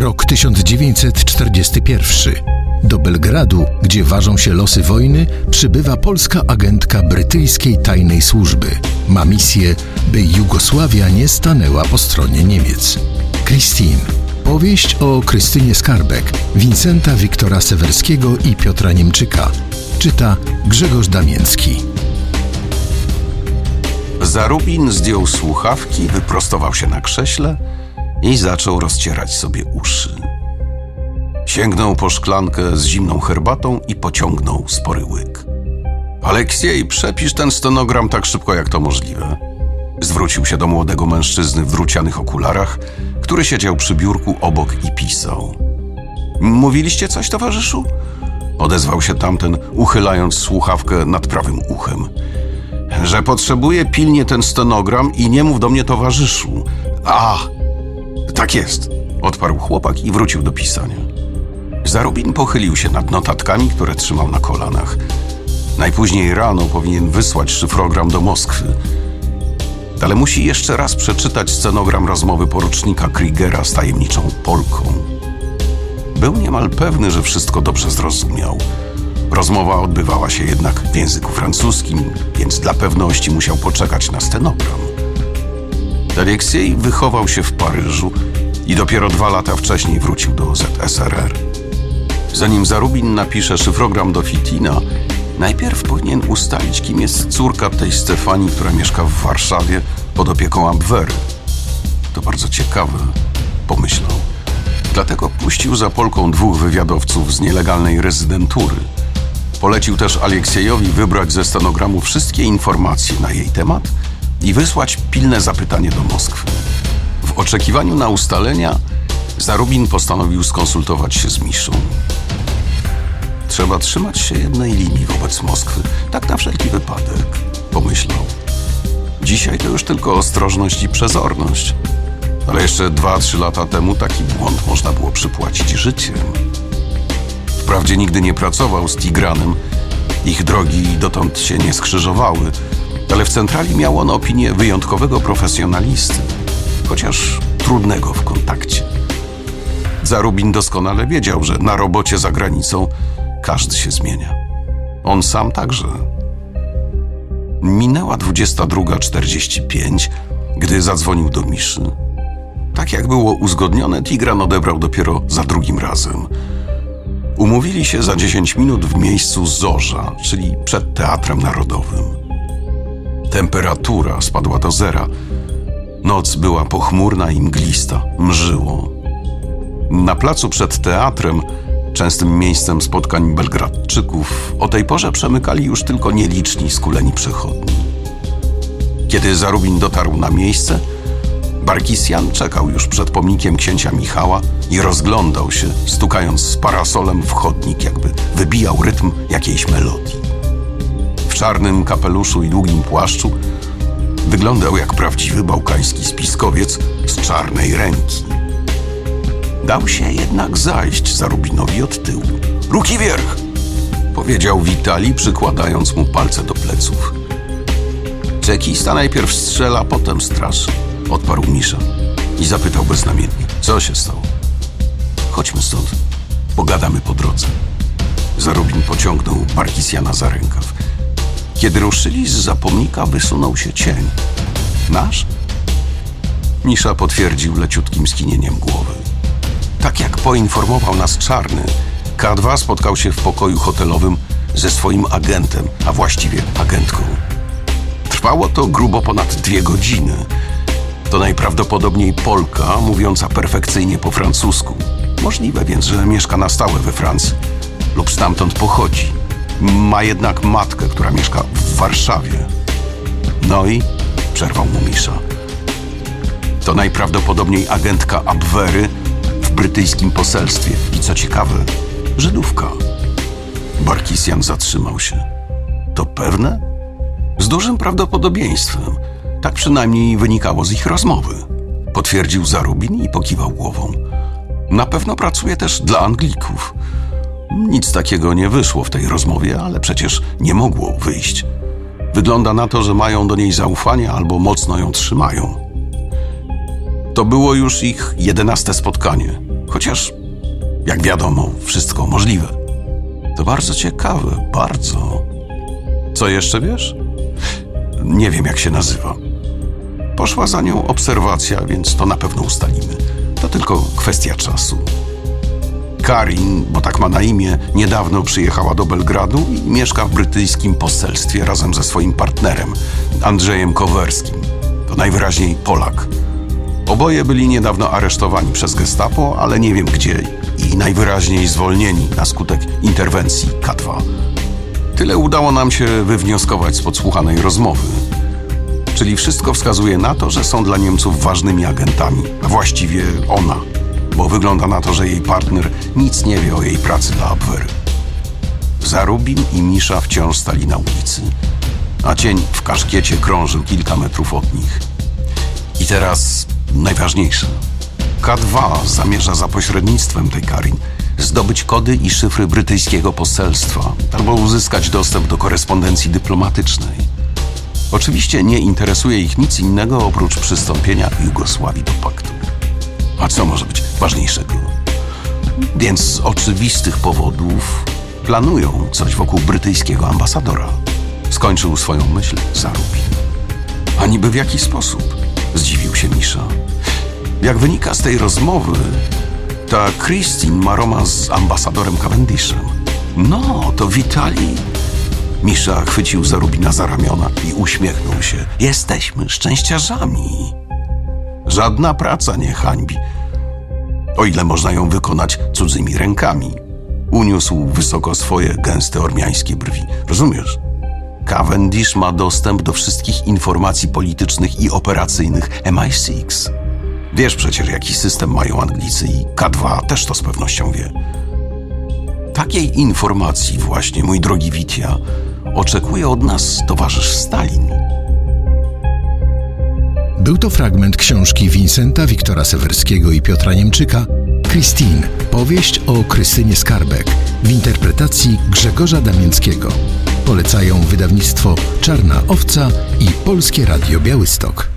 Rok 1941. Do Belgradu, gdzie ważą się losy wojny, przybywa polska agentka brytyjskiej tajnej służby. Ma misję, by Jugosławia nie stanęła po stronie Niemiec. Christine. Powieść o Krystynie Skarbek, Wincenta Wiktora Sewerskiego i Piotra Niemczyka. Czyta Grzegorz Damięcki. Zarubin zdjął słuchawki, wyprostował się na krześle i zaczął rozcierać sobie uszy. Sięgnął po szklankę z zimną herbatą i pociągnął spory łyk. Aleksiej, przepisz ten stenogram tak szybko, jak to możliwe. Zwrócił się do młodego mężczyzny w drucianych okularach, który siedział przy biurku obok i pisał. Mówiliście coś, towarzyszu? Odezwał się tamten, uchylając słuchawkę nad prawym uchem. Że potrzebuję pilnie ten stenogram i nie mów do mnie, towarzyszu. A, tak jest, odparł chłopak i wrócił do pisania. Zarubin pochylił się nad notatkami, które trzymał na kolanach. Najpóźniej rano powinien wysłać szyfrogram do Moskwy. Ale musi jeszcze raz przeczytać scenogram rozmowy porucznika Kriegera z tajemniczą Polką. Był niemal pewny, że wszystko dobrze zrozumiał. Rozmowa odbywała się jednak w języku francuskim, więc dla pewności musiał poczekać na stenogram. Aleksiej wychował się w Paryżu i dopiero 2 lata wcześniej wrócił do ZSRR. Zanim Zarubin napisze szyfrogram do Fitina, najpierw powinien ustalić, kim jest córka tej Stefanii, która mieszka w Warszawie pod opieką Abwery. To bardzo ciekawe, pomyślał. Dlatego puścił za Polką 2 wywiadowców z nielegalnej rezydentury. Polecił też Aleksiejowi wybrać ze stenogramu wszystkie informacje na jej temat i wysłać pilne zapytanie do Moskwy. W oczekiwaniu na ustalenia Zarubin postanowił skonsultować się z Miszą. Trzeba trzymać się jednej linii wobec Moskwy, tak na wszelki wypadek, pomyślał. Dzisiaj to już tylko ostrożność i przezorność, ale jeszcze 2-3 lata temu taki błąd można było przypłacić życiem. Wprawdzie nigdy nie pracował z Tigranem, ich drogi dotąd się nie skrzyżowały, ale w centrali miał on opinię wyjątkowego profesjonalisty, chociaż trudnego w kontakcie. Zarubin doskonale wiedział, że na robocie za granicą każdy się zmienia. On sam także. Minęła 22:45, gdy zadzwonił do Miszy. Tak jak było uzgodnione, Tigran odebrał dopiero za drugim razem. Umówili się za 10 minut w miejscu Zorza, czyli przed Teatrem Narodowym. Temperatura spadła do 0. Noc była pochmurna i mglista, mrzyło. Na placu przed teatrem, częstym miejscem spotkań Belgradczyków, o tej porze przemykali już tylko nieliczni skuleni przechodni. Kiedy Zarubin dotarł na miejsce, Barkisjan czekał już przed pomnikiem księcia Michała i rozglądał się, stukając z parasolem w chodnik, jakby wybijał rytm jakiejś melodii. W czarnym kapeluszu i długim płaszczu wyglądał jak prawdziwy bałkański spiskowiec z czarnej ręki. Dał się jednak zajść Zarubinowi od tyłu. Ruki wierch! Powiedział Witali, przykładając mu palce do pleców. Czekista najpierw strzela, potem straszy. Odparł Misza i zapytał beznamiętnie. Co się stało? Chodźmy stąd. Pogadamy po drodze. Zarubin pociągnął Barkisjana za rękaw. Kiedy ruszyli, zza pomnika wysunął się cień. Nasz? Misza potwierdził leciutkim skinieniem głowy. Tak jak poinformował nas Czarny, K2 spotkał się w pokoju hotelowym ze swoim agentem, a właściwie agentką. Trwało to grubo ponad 2 godziny. To najprawdopodobniej Polka, mówiąca perfekcyjnie po francusku. Możliwe więc, że mieszka na stałe we Francji lub stamtąd pochodzi. Ma jednak matkę, która mieszka w Warszawie. No i przerwał mu Misza. To najprawdopodobniej agentka Abwery w brytyjskim poselstwie i co ciekawe, Żydówka. Barkisjan zatrzymał się. To pewne? Z dużym prawdopodobieństwem. Tak przynajmniej wynikało z ich rozmowy. Potwierdził Zarubin i pokiwał głową. Na pewno pracuje też dla Anglików. Nic takiego nie wyszło w tej rozmowie, ale przecież nie mogło wyjść. Wygląda na to, że mają do niej zaufanie albo mocno ją trzymają. To było już ich 11. spotkanie. Chociaż, jak wiadomo, wszystko możliwe. To bardzo ciekawe, bardzo. Co jeszcze wiesz? Nie wiem, jak się nazywa. Poszła za nią obserwacja, więc to na pewno ustalimy. To tylko kwestia czasu. Karin, bo tak ma na imię, niedawno przyjechała do Belgradu i mieszka w brytyjskim poselstwie razem ze swoim partnerem, Andrzejem Kowerskim. To najwyraźniej Polak. Oboje byli niedawno aresztowani przez gestapo, ale nie wiem gdzie i najwyraźniej zwolnieni na skutek interwencji K2. Tyle udało nam się wywnioskować z podsłuchanej rozmowy. Czyli wszystko wskazuje na to, że są dla Niemców ważnymi agentami, a właściwie ona, bo wygląda na to, że jej partner nic nie wie o jej pracy dla Abwehry. Zarubin i Misza wciąż stali na ulicy, a cień w kaszkiecie krążył kilka metrów od nich. I teraz najważniejsze. K2 zamierza za pośrednictwem tej Karin zdobyć kody i szyfry brytyjskiego poselstwa albo uzyskać dostęp do korespondencji dyplomatycznej. Oczywiście nie interesuje ich nic innego oprócz przystąpienia Jugosławii do paktu. A co może być ważniejszego? Więc z oczywistych powodów planują coś wokół brytyjskiego ambasadora. Skończył swoją myśl Zarubin. A niby w jaki sposób? Zdziwił się Misza. Jak wynika z tej rozmowy, ta Christine ma romans z ambasadorem Cavendishem. No, to Witali. Misza chwycił Zarubina za ramiona i uśmiechnął się. Jesteśmy szczęściarzami. Żadna praca nie hańbi, o ile można ją wykonać cudzymi rękami. Uniósł wysoko swoje gęste ormiańskie brwi. Rozumiesz? Cavendish ma dostęp do wszystkich informacji politycznych i operacyjnych MI6. Wiesz przecież, jaki system mają Anglicy i K2 też to z pewnością wie. Takiej informacji właśnie, mój drogi Witia, oczekuje od nas towarzysz Stalin. Był to fragment książki Vincenta Wiktora Sewerskiego i Piotra Niemczyka Christine, powieść o Krystynie Skarbek w interpretacji Grzegorza Damińskiego. Polecają wydawnictwo Czarna Owca i Polskie Radio Białystok.